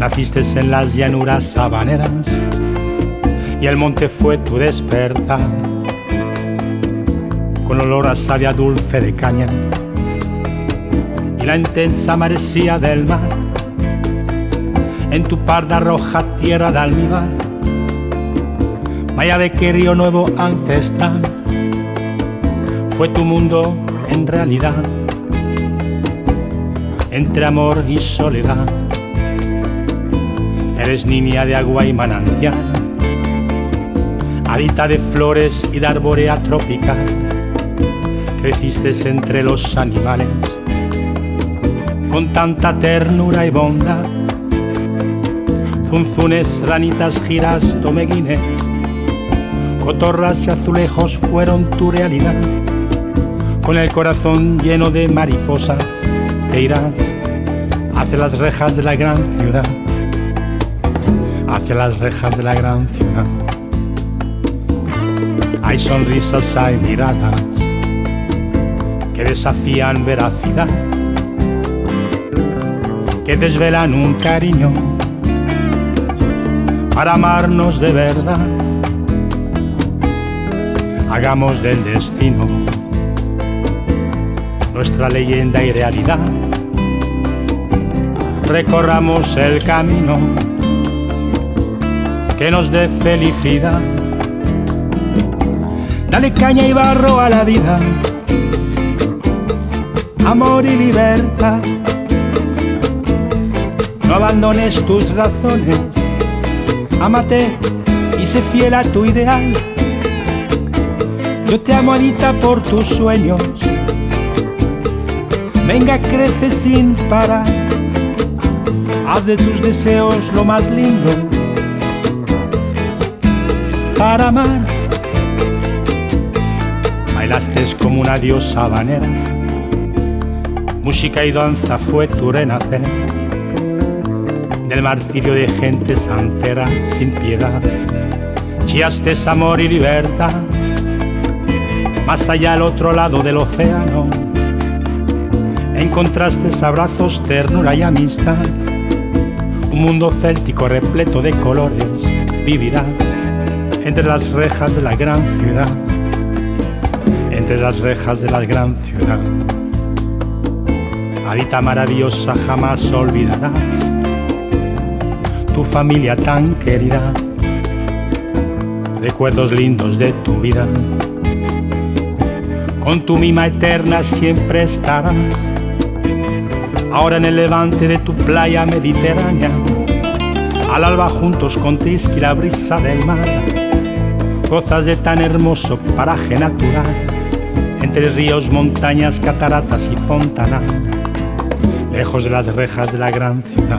Naciste en las llanuras sabaneras y el monte fue tu despertar, con olor a savia dulce de caña y la intensa marecía del mar. En tu parda roja tierra de almíbar, vaya de que río nuevo ancestral fue tu mundo en realidad, entre amor y soledad. Eres niña de agua y manantial, adita de flores y de arbórea tropical. Creciste entre los animales con tanta ternura y bondad. Zunzunes, ranitas, giras, tomeguines, cotorras y azulejos fueron tu realidad. Con el corazón lleno de mariposas te irás hacia las rejas de la gran ciudad, hacia las rejas de la gran ciudad. Hay sonrisas, hay miradas que desafían veracidad, que desvelan un cariño para amarnos de verdad. Hagamos del destino nuestra leyenda y realidad. Recorramos el camino que nos dé felicidad. Dale caña y barro a la vida, amor y libertad. No abandones tus razones, ámate y sé fiel a tu ideal. Yo te amo, Anita, por tus sueños. Venga, crece sin parar. Haz de tus deseos lo más lindo para amar. Bailaste como una diosa habanera, música y danza fue tu renacer. Del martirio de gente santera sin piedad, chillaste amor y libertad. Más allá al otro lado del océano, encontraste abrazos, ternura y amistad. Un mundo céltico repleto de colores vivirás entre las rejas de la gran ciudad, entre las rejas de la gran ciudad. Adita maravillosa, jamás olvidarás tu familia tan querida, recuerdos lindos de tu vida. Con tu mima eterna siempre estarás, ahora en el levante de tu playa mediterránea, al alba juntos con Trisqui la brisa del mar. Gozas de tan hermoso paraje natural, entre ríos, montañas, cataratas y fontanal, lejos de las rejas de la gran ciudad.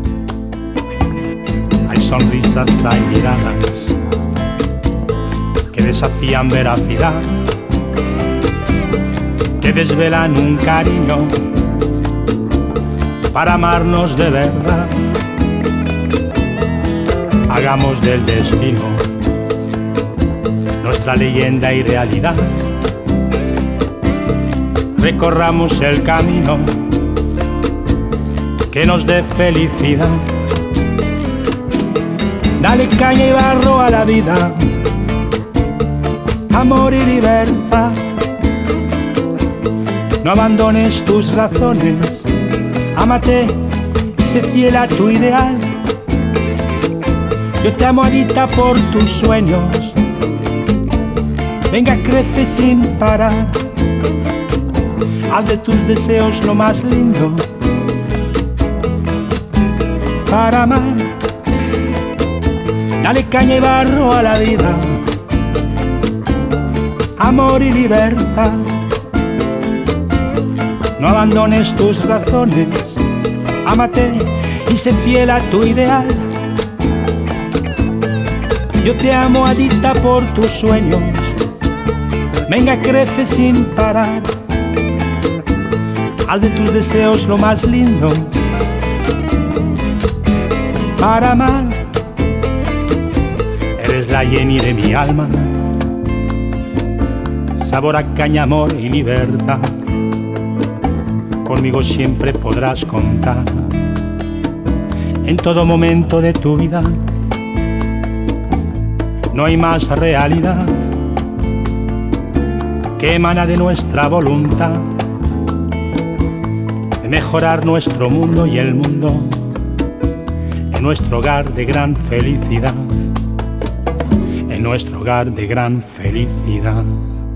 Hay sonrisas, hay miradas que desafían veracidad, que desvelan un cariño para amarnos de verdad. Hagamos del destino nuestra leyenda y realidad. Recorramos el camino que nos dé felicidad. Dale caña y barro a la vida, amor y libertad. No abandones tus razones, ámate y sé fiel a tu ideal. Yo te amo, Anita, por tus sueños. Venga, crece sin parar. Haz de tus deseos lo más lindo para amar. Dale caña y barro a la vida, amor y libertad. No abandones tus razones, ámate y sé fiel a tu ideal. Yo te amo, Adita, por tus sueños. Venga, crece sin parar. Haz de tus deseos lo más lindo para amar. Eres la Jenny de mi alma, sabor a caña, amor y libertad. Conmigo siempre podrás contar. en todo momento de tu vida. No hay más realidad que emana de nuestra voluntad de mejorar nuestro mundo y el mundo en nuestro hogar de gran felicidad, en nuestro hogar de gran felicidad.